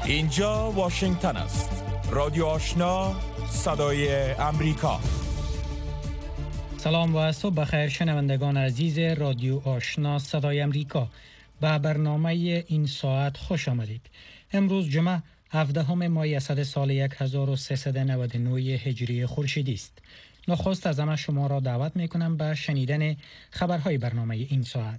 اینجا واشنگتن است. رادیو آشنا، صدای امریکا. سلام و صبح بخیر شنوندگان عزیز رادیو آشنا صدای امریکا. به برنامه این ساعت خوش آمدید. امروز جمعه 17 ماه اسد سال 1399 هجری خورشیدی است. نخست از همه شما را دعوت می کنم به شنیدن خبرهای برنامه این ساعت.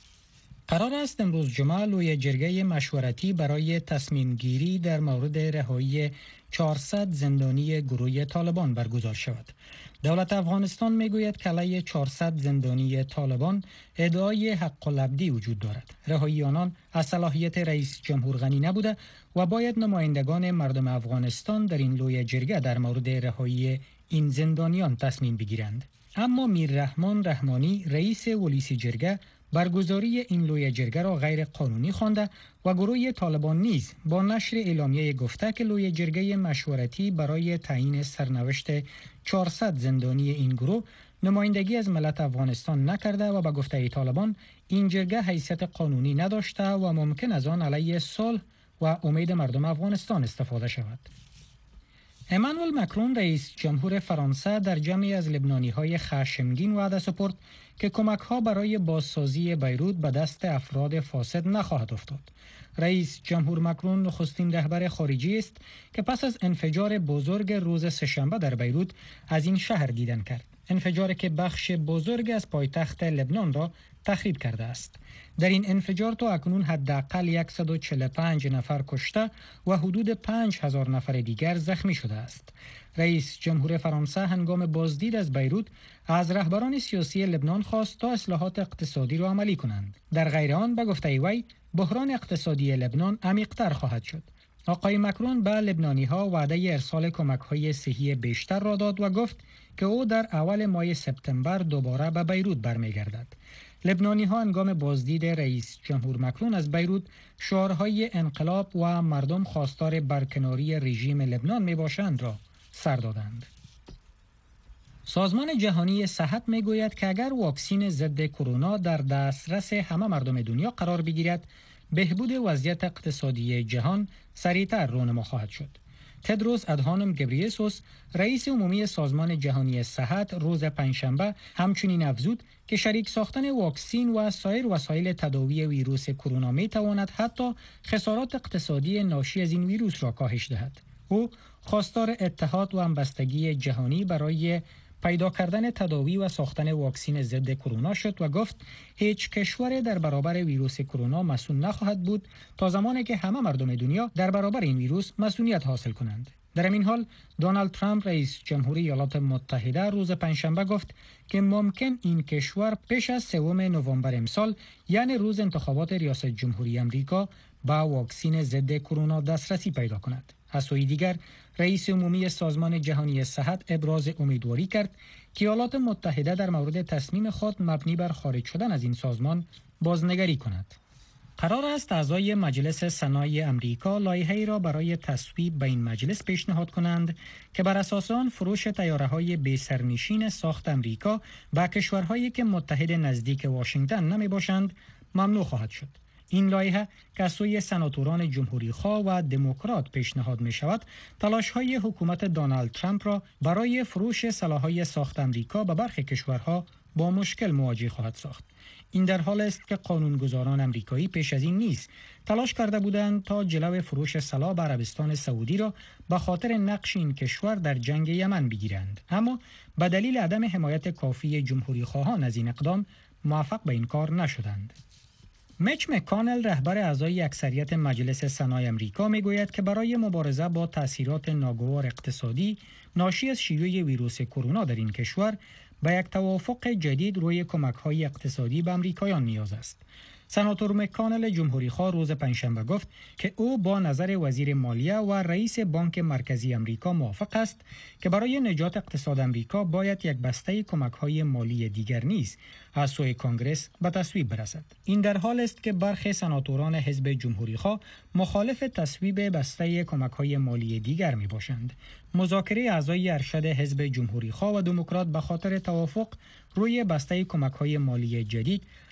قرار است امروز جمعه لوی جرگه مشورتی برای تصمیم گیری در مورد رهایی 400 زندانی گروه طالبان برگزار شود. دولت افغانستان میگوید که علیه 400 زندانی طالبان ادعای حق العبدی وجود دارد. رهایی آنان از صلاحیت رئیس جمهور غنی نبوده و باید نمایندگان مردم افغانستان در این لوی جرگه در مورد رهایی این زندانیان تصمیم بگیرند. اما میررحمان رحمانی رئیس ولیسی جرگه برگزاری این لوی جرگه را غیر قانونی خوانده و گروه طالبان نیز با نشر اعلامیه گفته که لوی جرگه مشورتی برای تعیین سرنوشت 400 زندانی این گروه نمایندگی از ملت افغانستان نکرده و به گفته طالبان این جرگه حیثیت قانونی نداشته و ممکن از آن علیه صلح و امید مردم افغانستان استفاده شود. امانوئل مکرون رئیس جمهور فرانسه در جمعی از لبنانی‌های خشمگین وعده سپرد که کمک‌ها برای بازسازی بیروت به دست افراد فاسد نخواهد افتاد. رئیس جمهور مکرون نخستین رهبر خارجی است که پس از انفجار بزرگ روز سه‌شنبه در بیروت از این شهر دیدن کرد. انفجاری که بخش بزرگ از پایتخت لبنان را تخریب کرده است. در این انفجار تا اکنون حداقل 145 نفر کشته و حدود 5000 نفر دیگر زخمی شده است. رئیس جمهور فرانسه هنگام بازدید از بیروت از رهبران سیاسی لبنان خواست تا اصلاحات اقتصادی را عملی کنند. در غیر آن به گفته وی بحران اقتصادی لبنان عمیق‌تر خواهد شد. آقای مکرون به لبنانی‌ها وعده ارسال کمک‌های صحی بیشتر را داد و گفت که او در اول ماه سپتامبر دوباره به بیروت برمیگردد. لبنانی‌ها هنگام بازدید رئیس جمهور مکرون از بیروت شعارهای انقلاب و مردم خواستار برکناری رژیم لبنان میباشند را سر دادند. سازمان جهانی صحت میگوید که اگر واکسن ضد کرونا در دسترس همه مردم دنیا قرار بگیرد، بهبود وضعیت اقتصادی جهان سریعتر رونما خواهد شد. تدروس ادهانم گبریسوس رئیس عمومی سازمان جهانی صحت روز پنجشنبه همچنین افزود که شریک ساختن واکسن و سایر وسایل تداوی ویروس کرونا می تواند حتی خسارات اقتصادی ناشی از این ویروس را کاهش دهد. او خواستار اتحاد و همبستگی جهانی برای پیدا کردن تداوی و ساختن واکسن ضد کرونا شد و گفت هیچ کشور در برابر ویروس کرونا مسئول نخواهد بود تا زمانی که همه مردم دنیا در برابر این ویروس مسئولیت حاصل کنند. در همین حال دونالد ترامپ رئیس جمهوری ایالات متحده روز پنجشنبه گفت که ممکن این کشور پیش از 3 نوامبر امسال یعنی روز انتخابات ریاست جمهوری آمریکا به واکسن ضد کرونا دسترسی پیدا کند. از سوی دیگر رئیس عمومی سازمان جهانی صحت ابراز امیدواری کرد که ایالات متحده در مورد تصمیم خود مبنی بر خارج شدن از این سازمان بازنگری کند. قرار است اعضای مجلس سنای امریکا لایحه‌ای را برای تصویب به این مجلس پیشنهاد کنند که بر اساس آن فروش طیاره‌های بی سرنشین ساخت امریکا به کشورهایی که متحد نزدیک واشنگتن نمی باشند ممنوع خواهد شد. این لایحه که از سوی سناتوران جمهوری‌خواه و دموکرات پیشنهاد می شود، تلاش‌های حکومت دونالد ترامپ را برای فروش سلاح‌های ساخت امریکا به برخی کشورها با مشکل مواجه خواهد ساخت. این در حال است که قانونگذاران امریکایی پیش از این نیز تلاش کرده بودند تا جلو فروش سلاح به عربستان سعودی را به خاطر نقش این کشور در جنگ یمن بگیرند، اما به دلیل عدم حمایت کافی جمهوری‌خواهان از این اقدام موفق به این کار نشدند. میچ مکانل رهبر اعضای اکثریت مجلس سنای امریکا میگوید که برای مبارزه با تاثیرات ناگوار اقتصادی ناشی از شیوع ویروس کرونا در این کشور به یک توافق جدید روی کمک‌های اقتصادی به امریکایان نیاز است. سناتور مکانل جمهوری‌خواه روز پنجشنبه گفت که او با نظر وزیر مالیه و رئیس بانک مرکزی امریکا موافق است که برای نجات اقتصاد امریکا باید یک بسته کمک‌های مالی دیگر نیز از سوی کنگره به تصویب برسد. این در حال است که برخی سناتوران حزب جمهوری‌خواه مخالف تصویب بسته کمک‌های مالی دیگر می‌باشند. مذاکره اعضای ارشد حزب جمهوری‌خواه و دموکرات به خاطر توافق روی بسته کمک‌های مالی جدید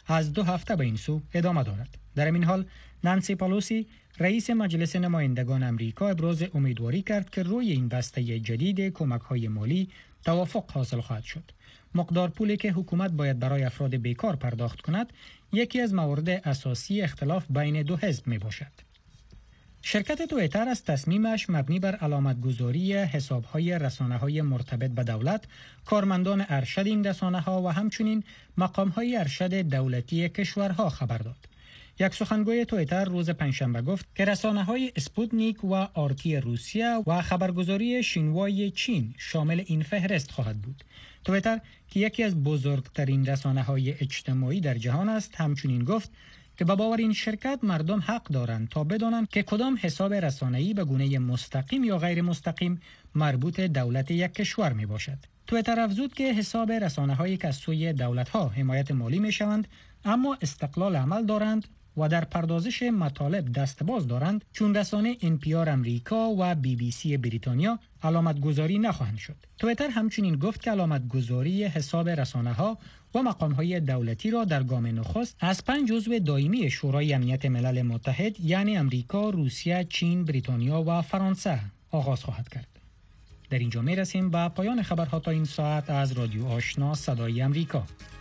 از 2 هفته به این سو ادامه دارد. در این حال نانسی پالوسی رئیس مجلس نمایندگان امریکا ابراز امیدواری کرد که روی این بسته جدید کمک‌های مالی توافق حاصل خواهد شد. مقدار پولی که حکومت باید برای افراد بیکار پرداخت کند یکی از موارد اساسی اختلاف بین دو حزب می باشد. شرکت توییتر از تصمیمش مبنی بر علامتگذاری حساب‌های رسانه‌های مرتبط به دولت، کارمندان ارشد این رسانه‌ها و همچنین مقام‌های ارشد دولتی کشورها خبر داد. یک سخنگوی توییتر روز پنجشنبه گفت که رسانه‌های اسپوتنیک و آرتی روسیه و خبرگزاری شینوای چین شامل این فهرست خواهد بود. توییتر که یکی از بزرگترین رسانه‌های اجتماعی در جهان است، همچنین گفت که با باور این شرکت مردم حق دارند تا بدانند که کدام حساب رسانه‌ای به گونه مستقیم یا غیر مستقیم مربوط دولت یک کشور می باشد. توییتر افزود که حساب رسانه‌هایی که از سوی دولت‌ها حمایت مالی می‌شوند اما استقلال عمل دارند و در پردازش مطالب دستباز دارند، چون رسانه NPR امریکا و BBC بریتانیا علامتگذاری نخواهند شد. توییتر همچنین گفت که علامتگذاری حساب رسانه‌ها و مقام‌های دولتی را در گام نخست از 5 عضو دائمی شورای امنیت ملل متحد یعنی امریکا، روسیه، چین، بریتانیا و فرانسه آغاز خواهد کرد. در اینجا می‌رسیم به پایان خبرها تا این ساعت از رادیو آشنا صدای امریکا.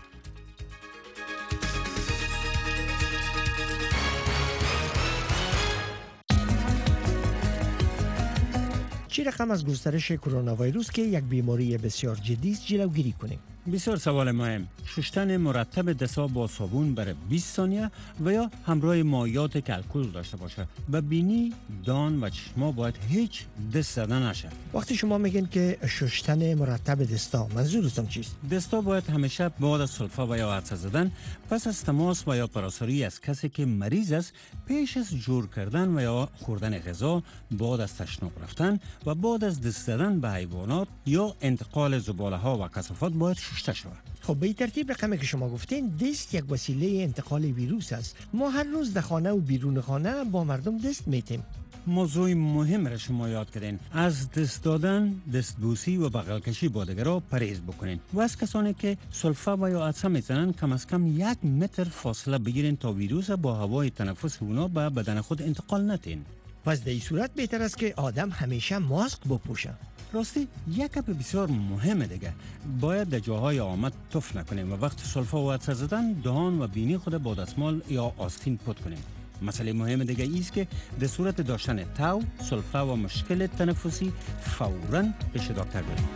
چی رقم از گسترش کرونا ویروس که یک بیماری بسیار جدی است جلوگیری کنیم؟ بسیار سوال مهم. شستن مرتب دست‌ها با صابون برای 20 ثانیه و یا همراه مایعات که الکل داشته باشه. و بینی، دان و چشما باید هیچ دست زدن نشه. وقتی شما میگین که شستن مرتب دستا، منظورتون چیست؟ دستا باید همیشه بعد از سلفه و یا عطسه زدن، پس از تماس و یا پراساری از کسی که مریض است، پیش از جور کردن و یا خوردن غذا، بعد از تشناب رفتن و بعد از دست زدن به حیوانات یا انتقال زباله ها و کثافات باید شسته شود. خب به این ترتیب رقمی که شما گفتین، دست یک وسیله انتقال ویروس است. ما هر روز در خانه و بیرون خانه با مردم دست میتیم. موضوع مهم را شما یاد کردین. از دست دادن، دستبوسی و بغل کشی با دیگران پرهیز بکنین و از کسانی که سلفه و یا عطسه میزنن کم از کم 1 متر فاصله بگیرین تا ویروس با هوای تنفس اونا به بدن خود انتقال ندین. پس در این صورت بهتر است که آدم همیشه ماسک بپوشه. راستی یک گپ بسیار مهمه دیگه، باید در جاهای آمد تف نکنیم و وقت سلفه و عطسه زدن دهان و بینی خود با دستمال یا آستین پاک کنیم. مسئله مهم دیگه ایست که در صورت داشتن تاو، سلفه و مشکل تنفسی فوراً پیش دکتر بریم.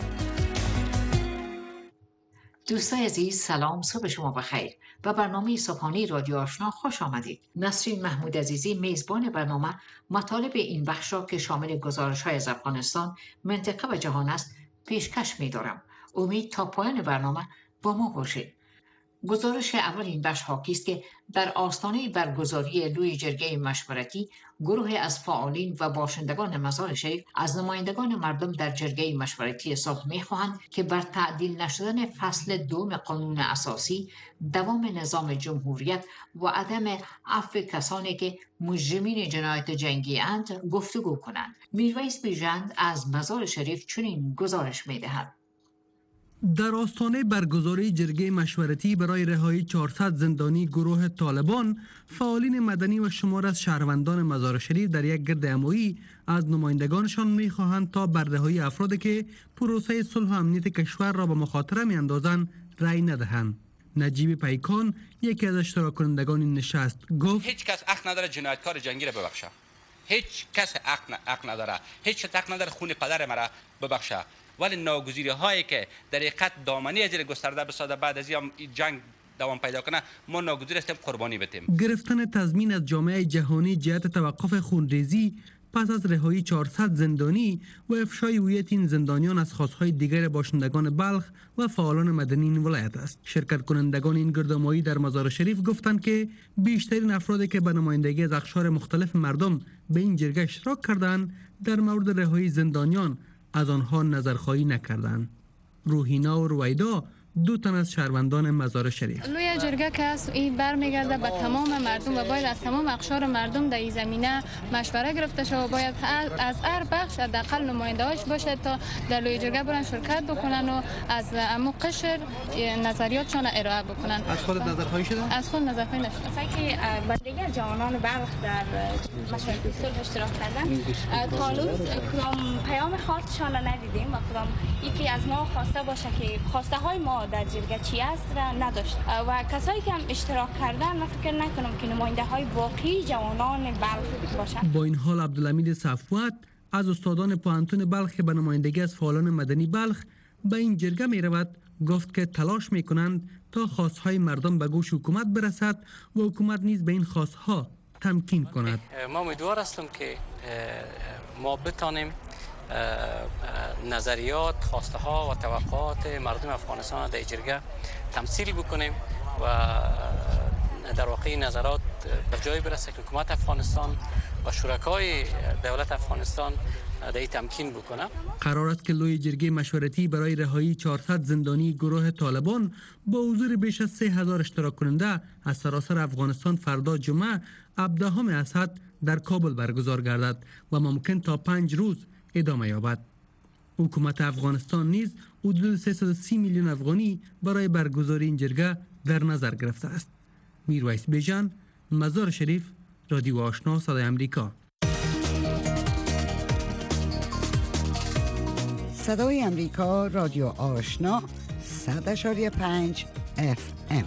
دوستای عزیز، سلام، صبح شما بخیر. و برنامه صبحانه رادیو آشنا خوش آمدید. نسرین محمود عزیزی میزبان برنامه مطالب این بخش را که شامل گزارش‌های از افغانستان، منطقه و جهان است پیشکش می‌دارم. امید تا پایان برنامه با ما باشید. گزارش اول این بخش حاکی است که در آستانه برگزاری لوی جرگه مشورتی، گروه از فعالین و باشندگان مزار شریف از نمایندگان مردم در جرگه مشورتی صلح می‌خواهند که بر تعدیل نشدن فصل 2 قانون اساسی، دوام نظام جمهوریت و عدم عفو کسانی که مجرمین جنایت جنگی اند گفتگو کنند. میرویس بیژند از مزار شریف چنین گزارش می‌دهد. در آستانه برگزاری جرگه مشورتی برای رهایی 400 زندانی گروه طالبان، فعالین مدنی و شمار از شهروندان مزار شریف در یک گردهمایی از نمایندگانشان می‌خواهند تا بر رهایی افرادی که پروسه صلح و امنیت کشور را به مخاطره می‌اندازند رأی ندهند. نجیب پیکان، یکی از اشتراک کنندگان این نشست، گفت هیچ کس حق نداره جنایتکار جنگی را ببخشه. هیچ کس حق نداره. هیچ کس حق نداره خون پدر مرا ببخشه. ولی ناگزیری هایی که در حقیقت دامنی از گسترده بسازه بعد از جنگ دوام پیدا کنه، ما ناگزیر هستیم قربانی بدیم. گرفتن تضمین از جامعه جهانی جهت توقف خونریزی پس از رهایی 400 زندانی و افشای هویت این زندانیان از خواستهای دیگر باشندگان بلخ و فعالان مدنی این ولایت است. شرکت کنندگان این گردهمایی در مزار شریف گفتند که بیشترین افرادی که به نمایندگی از اقشار مختلف مردم به این جرگه اشتراک کردند در مورد رهایی زندانیان از آنها نظرخواهی نکردند. روحینا و رویدا، 2 تن از شهروندان مزار شریف. لوی جرگه که است این برمیگرده به تمام مردم و باید از تمام اقشار مردم در این زمینه مشوره گرفته شود و باید از هر بخش حداقل نماینده‌اش باشه تا در لوی جرگه برن شرکت بکنن و از عمو قشر نظریاتشان ارائه بکنن. از خود نظرخواهی شده؟ از خود نظرخواهی نشده. که با دیگر جوانان بلخ در مشورت صلح اشتراک کردن تا روز کدام پیام خاصشان را ندیدیم و کدام یکی از ما خواسته باشه که خواسته های ما در جرگه چی است را نداشت و کسایی که هم اشتراک کردن من فکر نکنم که نماینده های واقعی جوانان بلخ باشند. با این حال عبدالحمید صفوت از استادان پوهنتون بلخ که به نمایندگی از فعالان مدنی بلخ به این جرگه می رود گفت که تلاش می کنند تا خواستهای مردم به گوش حکومت برسد و حکومت نیز به این خواستها تمکین کند. ما امیدوار هستم که ما بتانیم نظریات، خواسته ها و توقعات مردم افغانستان در جرگه تمثیل بکنیم و در واقع نظرات به جای برسه که حکومت افغانستان و شرکای دولت افغانستان در تمکین بکنه. قرار است که لوی جرگه مشورتی برای رهایی 400 زندانی گروه طالبان با حضور بیش از 3000 اشتراک کننده از سراسر افغانستان فردا جمعه 17 اسد در کابل برگزار گردد و ممکن تا 5 روز ادامه یابد. حکومت افغانستان نیز حدود 330 میلیون افغانی برای برگزاری این جرگه در نظر گرفته است. میرویس بیژن، مزار شریف، رادیو آشنا صدای امریکا. صدای امریکا، رادیو آشنا 100.5 FM.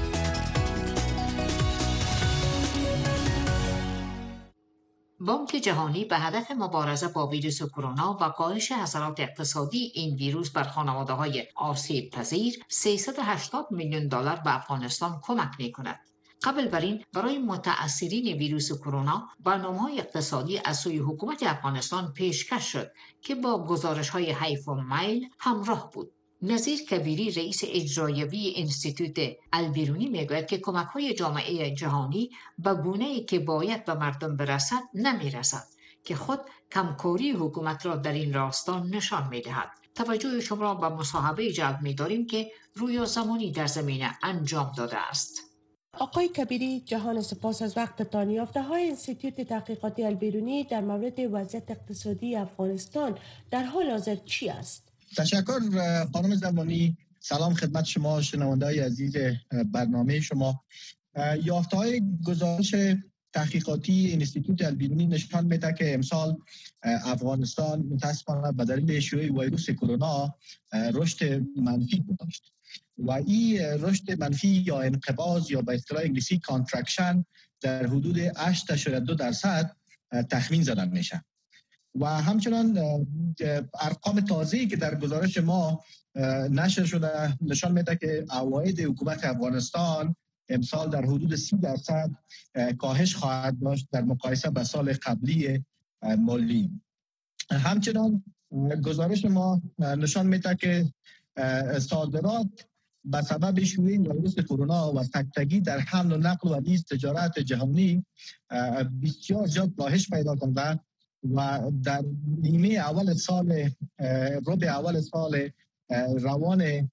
بانک جهانی به هدف مبارزه با ویروس کرونا و کاهش اثرات اقتصادی این ویروس بر خانواده‌های آسیب پذیر 380 میلیون دلار به افغانستان کمک می‌کند. قبل بر این برای متأثرین ویروس کرونا برنامه‌های اقتصادی از سوی حکومت افغانستان پیشکش شد که با گزارش‌های حیف و میل همراه بود. نظیر کبیری رئیس اجرایی انستیتوت البیرونی میگوید که کمک‌های جامعه جهانی به گونه‌ای که باید به مردم برسد نمی‌رسد که خود کمکاری حکومت را در این راستا نشان می‌دهد. توجه شما را به مصاحبه جلب می‌داریم که رویا زمانی در زمینه انجام داده است. آقای کبیری، جهان سپاس از وقتتان. یافته‌های انستیتوت تحقیقاتی البیرونی در مورد وضعیت اقتصادی افغانستان در حال حاضر چی است؟ تشکر خانم زمانی. سلام خدمت شما شنونده‌های عزیز برنامه شما. یافته‌های گزارش تحقیقاتی انستیتوت البیرونی نشان میده که امسال افغانستان متأسفانه به دلیل شیوع ویروس کرونا رشد منفی داشت و این رشد منفی یا انقباض یا به اصطلاح انگلیسی کانترکشن در حدود 8.2% تخمین زده میشه و همچنان ارقام تازه‌ای که در گزارش ما نشر شده نشان میده که عواید حکومت افغانستان امسال در حدود 30% کاهش خواهد داشت در مقایسه با سال قبلی مالی. همچنان گزارش ما نشان میده که صادرات به سبب شیوع ویروس کرونا و سکتگی در حمل و نقل و نیز تجارت جهانی بسیار زیاد کاهش پیدا کرده و در نیمه اول سال ربع اول سال روان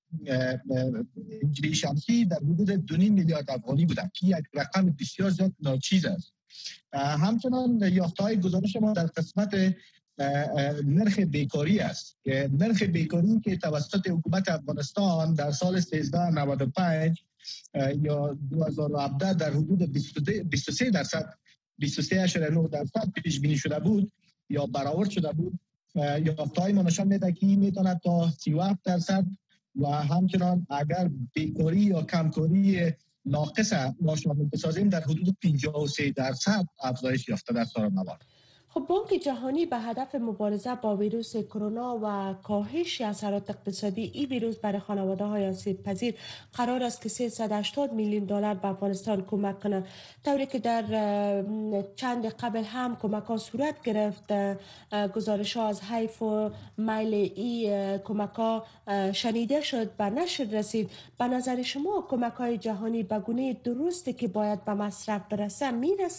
هجری شمسی در حدود 2.5 میلیارد افغانی بوده که یک رقم بسیار زیاد ناچیز است. همچنان یافته‌های گزارش ما در قسمت نرخ بیکاری است که نرخ بیکاری که توسط حکومت افغانستان در سال 1395 یا 2017 در حدود 23% 23.9% پیش بینی شده بود یا برآورد شده بود، یافته‌های ما نشان میده که میتونه تا 37% و همچنان اگر بیکاری یا کمکاری ناقص ما شامل بسازیم در حدود 53% افزایش یافته در سال نوان. خب بانک جهانی به هدف مبارزه با ویروس کرونا و کاهش اثرات اقتصادی این ویروس برای خانواده‌های آسیب پذیر قرار است که 380 میلیون دلار به افغانستان کمک کنه، طوری که در چند قبل هم کمک‌ها صورت گرفت. گزارش‌ها از حیف و میل این کمک‌ها شنیده شد و نشر رسید. به نظر شما کمک‌های جهانی به گونه درستی که باید به مصرف برسه میرسه؟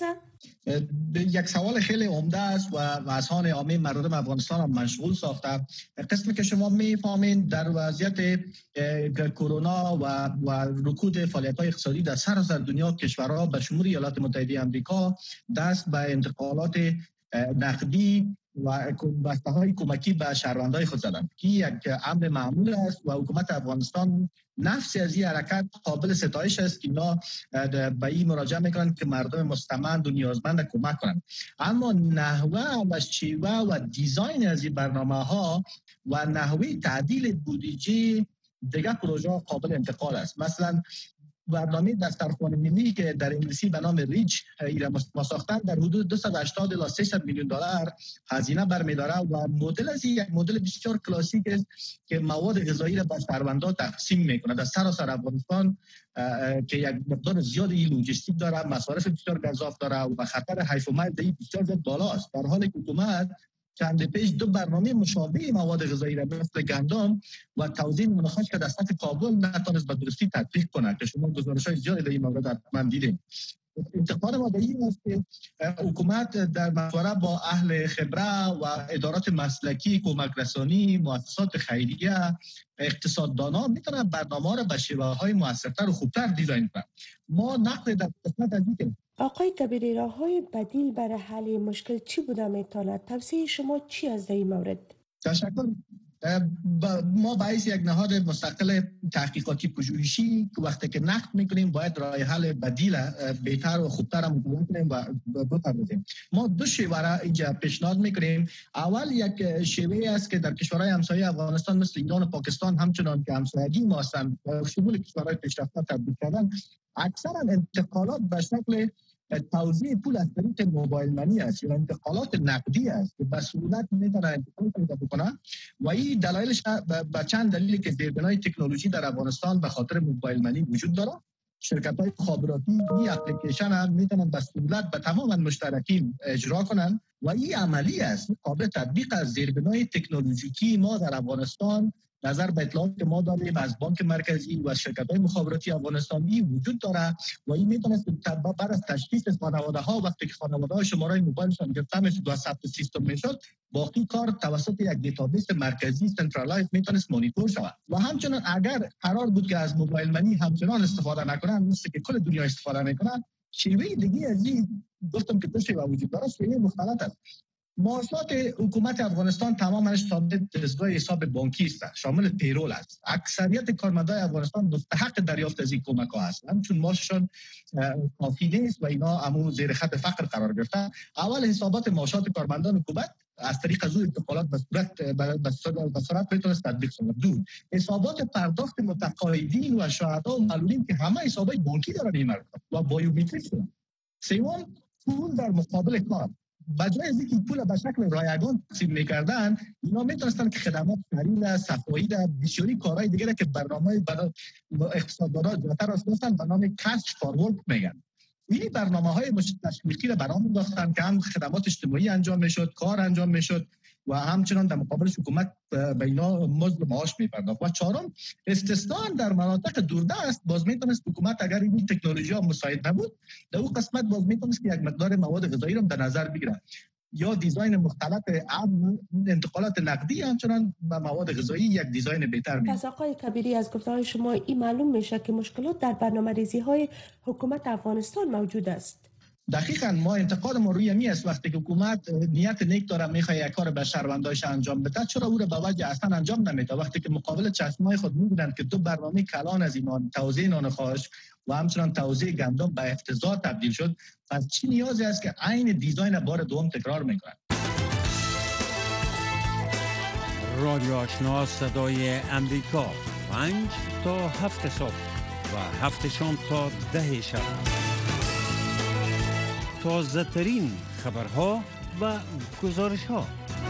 یک سوال خیلی عمده است و اذهان عامه مردم افغانستان هم مشغول ساخته. قسمی که شما میفهمین در وضعیت کرونا و رکود فعالیت‌های اقتصادی در سراسر دنیا، کشورها به شمول ایالات متحده آمریکا دست به انتقالات نقدی و بسته‌های کمکی به شهروندان خود زدند که یک امر معمول است و حکومت افغانستان نفس از این حرکت قابل ستایش است که اینا به این مراجعه میکنند که مردم مستمند و نیازمند کمک کنند. اما نحوه و شیوه و دیزاین از این برنامه ها و نحوه تعدیل بودجه دیگر پروژه قابل انتقال است. مثلا برنامه دسترخوان ملی که در انگلیسی به نام ریچ ما ساختن در حدود 280 الی 300 میلیون دلار هزینه برمی‌داره و مدل از یک مدل بسیار کلاسیک است که مواد غذایی را به شهروندان تقسیم میکنه در سراسر افغانستان که یک مقدار زیادی لوجستیک داره، مصارف بسیار گزاف داره و خطر حیف و مرگ بسیار زیاد بالاست. در حالی که حکومت چند پیش دو برنامه مشابه مواد غذایی را مثل گندم و توزیع منخرط که در سطح کابل نتونست به درستی تطبیق کنه که شما گزارش‌های زیادی در این مورد حتما دیدید. انتقاد ما به این است که حکومت در مشوره با اهل خبره و ادارات مسلکی، کمک رسانی، مؤسسات خیریه، اقتصاددانان میتونن برنامه را به شیوه‌های موثرتر و خوبتر دیزاین کنند. ما نقد در قسمت از این آقای کبیری، راه‌های بدیل برای حل مشکل چی بوده میتواند؟ توصیه شما چی از این مورد؟ تشکر. ما باعث یک نهاد مستقل تحقیقاتی پژوهشی که وقتی که نقد میکنیم باید راه حل بدیل بهتر و خوبتر مطالعه کنیم و بپردازیم. ما دو شیوه را اینجا پیشنهاد میکنیم. اول یک شیوه است که در کشورهای همسایه افغانستان مثل ایران و پاکستان همچنان که همسایگی ما هستند و شمول کشورهای پیشرفته تبدیل کردن، اکثرا انتقالات به شکل توزیع پول از طریق موبایل منی است یا انتقالات نقدی است که به سهولت میتونه انتقال پیدا بکنه و این دلایلش به چند دلیل که زیربنای تکنولوژی در افغانستان به خاطر موبایل منی وجود داره. شرکت‌های مخابراتی این اپلیکیشن هم میتونن به سهولت به تمام مشترکین اجرا کنن و این عملی است، قابل تطبیق از زیربنای تکنولوژیکی ما در افغانستان نظر به اطلاعاتی که ما داریم از بانک مرکزی و شرکت‌های مخابراتی افغانستانی وجود داره و این میتونه بعد از تشخیص خانواده‌ها وقتی که خانواده‌ها شماره موبایلشان گرفته میشد و ثبت سیستم میشد، باقی کار توسط یک دیتابیس مرکزی سنترالایز میتونه مانیتور شود. و همچنین اگر قرار بود که از موبایل منی همچنان استفاده نکنن مثل که کل دنیا استفاده میکنن، شیوه دیگه از این گفتم که دو شیوه وجود داره، شیوه مختلف است. معاشات حکومت افغانستان تمامش شامل دستگاه حساب بانکی است، شامل پیرول است. اکثریت کارمندان افغانستان مستحق دریافت از این کمک ها هستند چون معاششان کافی نیست و اینا همون زیر خط فقر قرار گرفتن. اول حسابات معاشات کارمندان حکومت از طریق از انتقالات به صورت میتونست تطبیق شود. دو، حسابات پرداخت متقاعدین و شهدا و معلولین که همه حسابات بانکی دارن این مردم و بایومتریک شدن. سوم، پول در مقابل کار. بجای از اینکه پول به شکل رایگان تقسیم می‌کردن، اینا می‌تونستن که خدمات خرید، صفایی و بسیاری کارهای دیگه که برنامه اقتصاددانان زیادتر راستن به نام کش فارورد میگن. این برنامه‌های تشویقی را برام انداختن که هم خدمات اجتماعی انجام میشد، کار انجام میشد و همچنان در مقابلش حکومت به اینا مزد معاش می‌پرداخت. و چهارم، استثناء در مناطق دوردست باز میتونست حکومت اگر این تکنولوژی ها مساعد نبود در اون قسمت باز میتونست که یک مقدار مواد غذایی رو در نظر بگیره یا دیزاین مختلف انتقالات نقدی همچنان به مواد غذایی یک دیزاین بهتر میشه. پس آقای کبیری، از گفته‌های شما این معلوم میشه که مشکلات در برنامه‌ریزی‌های حکومت افغانستان موجود است. دقیقاً ما انتقاد ما روی می است وقتی که حکومت نیت نیک داره میخواد یک کار به شهروندانش انجام بده، چرا او را به وجه اصلا انجام نمیده وقتی که مقابل چشمای خود میبینند که دو برنامه کلان از اینان توزیع نان خواش و همچنان توزیع گندم به افتضاح تبدیل شد. پس چی نیازی است که عین دیزاین بار دوم تکرار میکنند؟ رادیو آشنا صدای امریکا 5 تا 7 صبح و 7 شام تا 10 شب. تازه ترین خبرها و گزارش ها.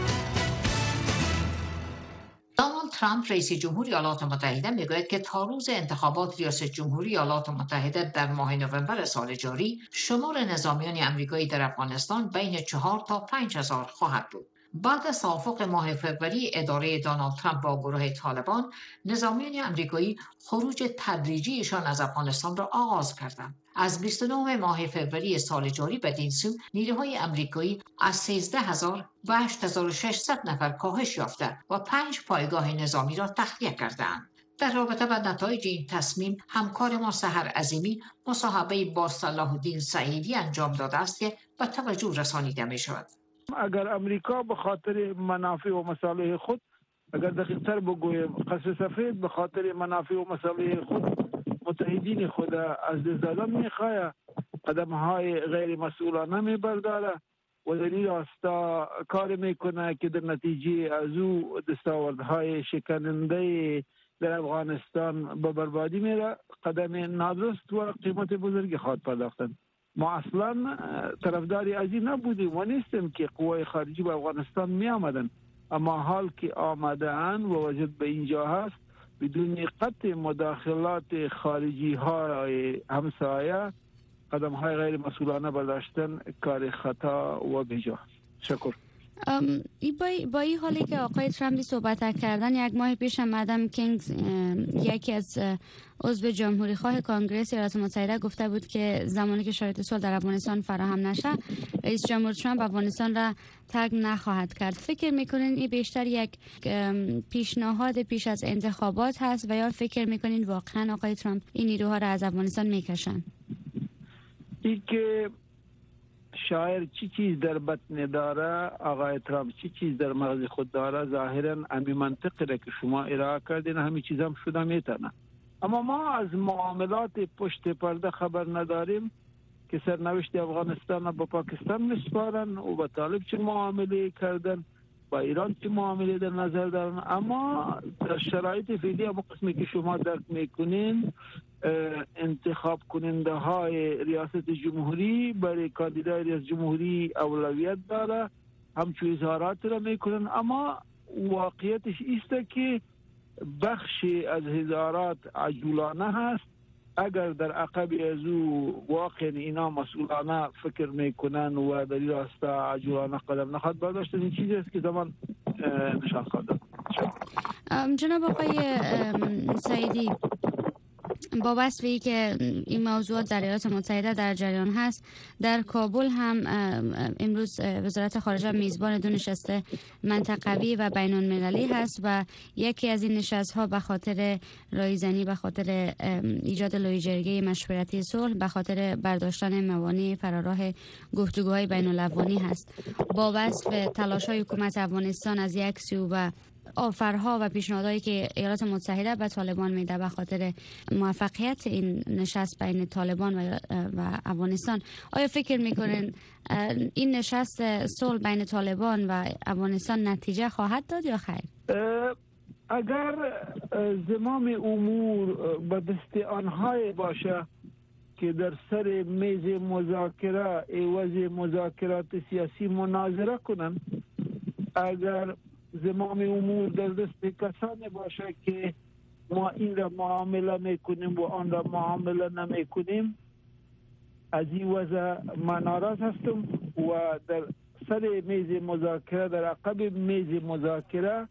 دونالد ترامپ رئیس جمهوری ایالات متحده میگوید که تا روز انتخابات ریاست جمهوری ایالات متحده در ماه نوامبر سال جاری شمار نظامیان آمریکایی در افغانستان بین 4 تا 5,000 خواهد بود. بعد از توافق ماه فوریه اداره دونالد ترامپ با گروه طالبان، نظامیان آمریکایی خروج تدریجیشان از افغانستان را آغاز کردند. از 29 ماه فوریه سال جاری بدین سو نیروهای آمریکایی از 13,000 به 8,600 نفر کاهش یافته و 5 پایگاه نظامی را تخلیه کردند. در رابطه با نتایج این تصمیم همکار ما سحر عظیمی مصاحبه با صلاح الدین سعیدی انجام داده است که به توجه رسانیده می شود. اگر امریکا به خاطر منافع و مصالح خود، اگر دقیق‌تر بگویم قصر سفید به خاطر منافع و مصالح خود متحدین خود از دست دادن میخواه، قدم‌های غیر مسئولانه میبرداره و در این راستا کار میکنه که در نتیجه از او دستاوردهای شکننده در افغانستان به بربادی میره. قدم نادرست و قیمت بزرگی خواهد پرداختن. ما اصلا طرفداری از این نبودیم و نیستیم که قوای خارجی به افغانستان می آمدن، اما حال که آمدن و وضعیت به اینجا هست، بدون قطع مداخلات خارجی های همسایه قدم های غیر مسئولانه برداشتن کار خطا و بیجا. شکر. با این حالی که آقای ترامپ صحبت کردن، یک ماه پیش مدام کینگز یکی از عضو جمهوری خواه کانگرس ایالات متحده گفته بود که زمانی که شرایط صلح در افغانستان فراهم نشه، رئیس جمهور ترامپ افغانستان را ترک نخواهد کرد. فکر میکنین این بیشتر یک پیشنهاد پیش از انتخابات هست و یا فکر میکنین واقعا آقای ترامپ این نیروها را از افغانستان میکشن؟ این که شاعر چی چیز در بطن داره، آقای ترامپ چی چیز در مغز خود داره، ظاهرا همین منطقی را که شما ارائه کردین همین چیز هم شده میتونه. اما ما از معاملات پشت پرده خبر نداریم که سرنوشت افغانستان با پاکستان میسپارن و با طالب چه معامله کردن، با ایران چه معامله در نظر دارن. اما در شرایط فعلی هم قسمی که شما درک میکنین، انتخاب کننده های ریاست جمهوری برای کاندیدای ریاست جمهوری اولویت داره، همچون اظهارات را میکنن. اما واقعیتش ایسته که بخشی از اظهارات عجولانه هست. اگر در عقب از او واقعا اینا مسئولانه فکر میکنن و در این راستا عجولانه قدم نخواهد برداشت، این چیزی است که زمان نشان خواهد. جناب آقای سعیدی، با وصفی که این موضوعات در ایالات متحده در جریان هست، در کابل هم امروز وزارت خارجه میزبان دو نشست منطقوی و بین المللی هست و یکی از این نشست‌ها به خاطر رایزنی، به خاطر ایجاد لایحه‌جرگه مشورتی صلح، به خاطر برداشتن موانع فراراه گفتگوهای بین الاقوانی هست. با وصف تلاش‌های حکومت افغانستان از یک سو و آفرها و پیشنهادهایی که ایالات متحده به طالبان میده به خاطر موفقیت این نشست بین طالبان و افغانستان، آیا فکر میکنین این نشست صلح بین طالبان و افغانستان نتیجه خواهد داد یا خیر؟ اگر زمام امور به دست آنهای باشه که در سر میز مذاکره عوض مذاکرات سیاسی مناظره کنن، اگر زمام امور در دست کسانی باشه که ما این را معامله میکنیم و آن را معامله نمیکنیم، از این وضع ما ناراض هستم و در سر میز مذاکره، در عقب میز مذاکره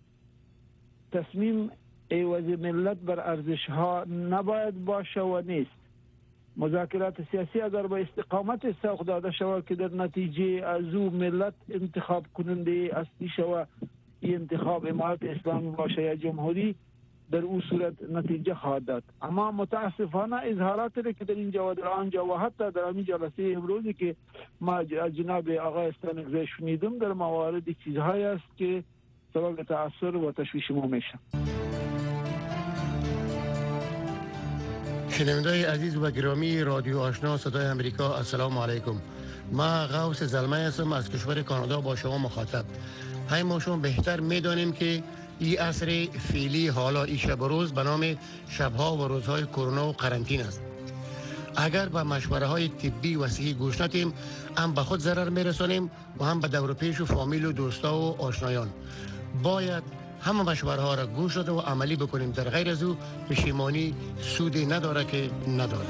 تصمیم عوض ملت بر ارزش ها نباید باشه و نیست. مذاکرات سیاسی اگر با استقامت سوق داده شود که در نتیجه از او ملت انتخاب کننده اصلی شود، این انتخاب امارت اسلامی باشه یا جمهوری، در اون صورت نتیجه خواهد داد. اما متاسفانه اظهاراتی که در اینجا و در آنجا و حتی در همین جلسه امروزی که ما از جناب آقای استانکزی شنیدم، در موارد چیزهایی است که سبب تأثیر و تشویش ما میشه. شنونده‌های عزیز و گرامی رادیو آشنا صدای امریکا، السلام علیکم. ما غوث زلمه هستم از کشور کانادا با شما مخاطب. های ما شما بهتر میدانیم که این عصر فعلی حالا این شب و روز به نام شبها و روزهای کرونا و قرنطین است. اگر به مشوره های طبی و صحی گوش ندیم، هم به خود ضرر میرسانیم و هم به دور و پیش و فامیل و دوستا و آشنایان. باید همه مشوره ها را گوش داده و عملی بکنیم، در غیر از او پشیمانی سودی نداره که نداره.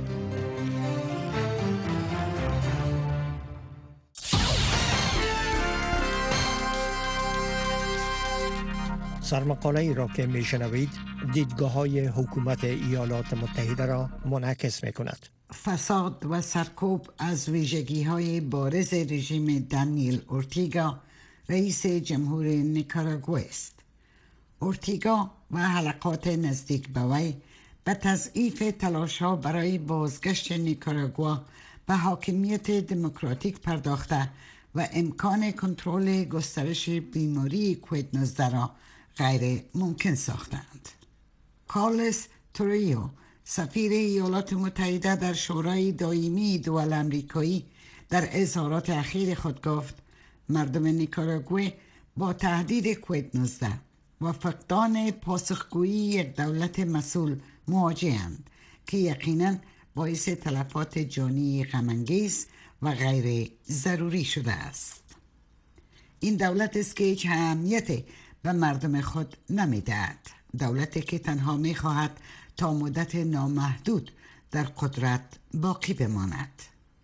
سرمقاله ای را که میشنوید دیدگاه های حکومت ایالات متحده را منعکس می کند. فساد و سرکوب از ویژگی‌های بارز رژیم دانیل اورتیگا رئیس جمهور نیکاراگوئه است. اورتیگا و حلقات نزدیک به وی به تضعیف تلاش‌ها برای بازگشت نیکاراگوا به حاکمیت دموکراتیک پرداخته و امکان کنترل گسترش بیماری کووید 19 را غیر ممکن ساختند. کارلس توریو، سفیر ایالات متحده در شورای دائمی دول آمریکایی، در اظهارات اخیر خود گفت مردم نیکاراگوئه با تهدید کووید 19 و فقدان پاسخگویی یک دولت مسئول مواجه‌اند که یقیناً باعث تلفات جانی غم‌انگیز و غیر ضروری شده است. این دولت است که هیچ اهمیت به مردم خود نمی‌دهد، دولتی که تنها می‌خواهد تا مدت نامحدود در قدرت باقی بماند.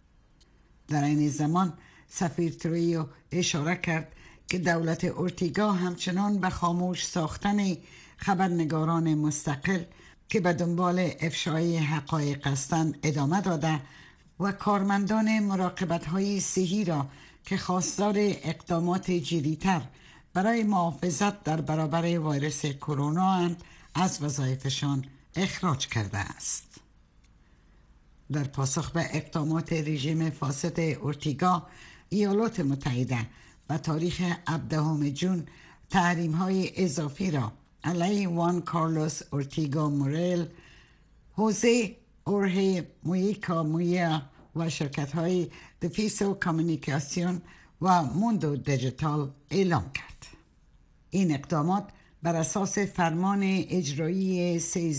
در این زمان سفیر ترویو اشاره کرد که دولت اورتیگا همچنان به خاموش ساختن خبرنگاران مستقل که به دنبال افشای حقایق هستند ادامه داده و کارمندان مراقبت‌های صحی را که خواستار اقدامات جدی‌تر برای محافظت در برابر ویروس کرونا اند از وظایفشان اخراج کرده است. در پاسخ به اقدامات رژیم فاسد اورتیگا، ایالات متحده به تاریخ 17 ژوئن تحریم‌های اضافی را علیه وان کارلوس اورتیگا موریل، هوزه اورهه مویکا مویا و شرکت‌های دفیسو کامیونیکاسیون و موندو دیجیتال اعلام کرد. این اقدامات بر اساس فرمان اجرایی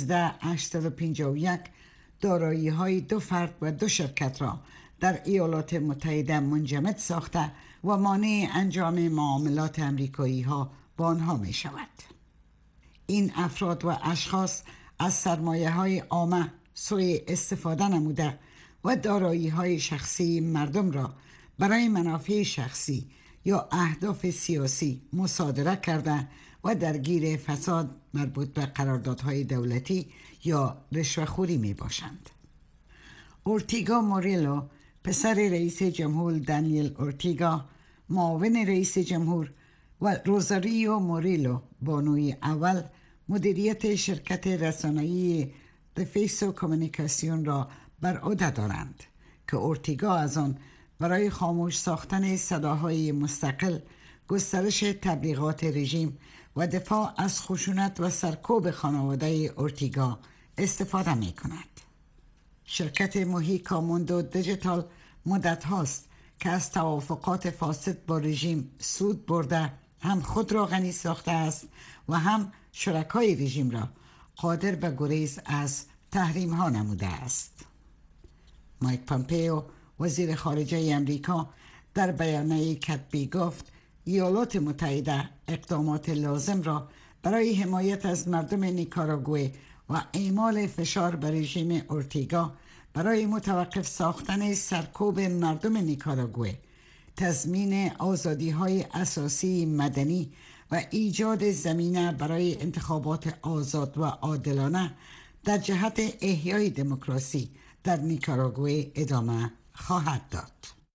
13851 دارایی‌های 2 فرد و 2 شرکت را در ایالات متحده منجمد ساخته و مانع انجام معاملات امریکایی‌ها با آنها می شود. این افراد و اشخاص از سرمایه‌های عامه سوء استفاده نموده و دارایی‌های شخصی مردم را برای منافع شخصی یا اهداف سیاسی مصادره کرده و درگیر فساد مربوط به قراردادهای دولتی یا رشوه‌خوری می باشند. اورتیگا موریلو، پسر رئیس جمهور دانیل اورتیگا، معاون رئیس جمهور، و روزاریو موریلو، بانوی اول، مدیریت شرکت رسانه‌ای دفیسو کامیونیکاسیون را بر عهده دارند که اورتیگا از آن برای خاموش ساختن صداهای مستقل، گسترش تبلیغات رژیم و دفاع از خشونت و سرکوب خانواده اورتیگا استفاده می کند. شرکت موهیکا موندو دیجیتال مدت هاست که از توافقات فاسد با رژیم سود برده هم خود را غنی ساخته است و هم شرکای رژیم را قادر به گریز از تحریم ها نموده است. مایک پامپئو، وزیر خارجه امریکا، در بیانیه کتبی گفت ایالات متحده اقدامات لازم را برای حمایت از مردم نیکاراگوئه و اعمال فشار بر رژیم اورتیگا برای متوقف ساختن سرکوب مردم نیکاراگوئه، تضمین آزادی‌های اساسی مدنی و ایجاد زمینه برای انتخابات آزاد و عادلانه در جهت احیای دموکراسی در نیکاراگوئه ادامه خواهد داد.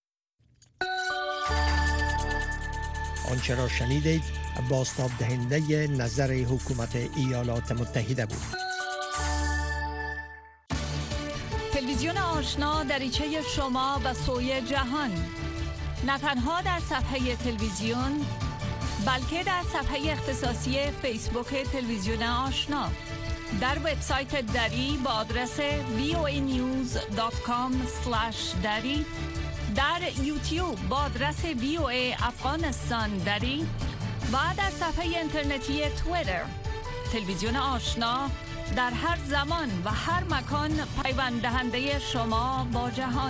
آنچه را شنیدید بازتاب دهنده نظر حکومت ایالات متحده بود. تلویزیون آشنا دریچه شما به سوی جهان، نه تنها در صفحه تلویزیون بلکه در صفحه اختصاصی فیسبوک تلویزیون آشنا، در وبسایت دری با آدرس voanews.com/dari، در یوتیوب با آدرس VOA افغانستان دری و در صفحه اینترنتی توییتر. تلویزیون آشنا در هر زمان و هر مکان پیوند دهنده شما با جهان.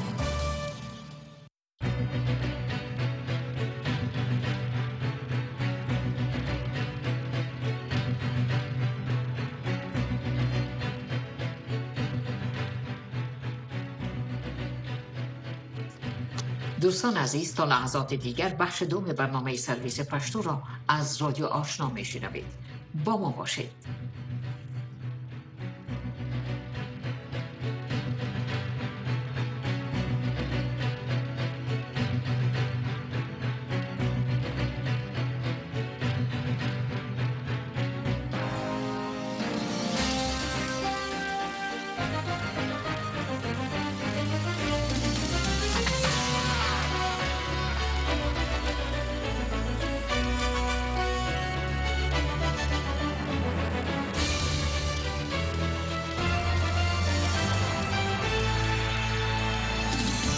دوستان عزیز، تا لحظات دیگر بخش دوم برنامه سرویس پشتو را از رادیو آشنا میشنوید. با ما باشید.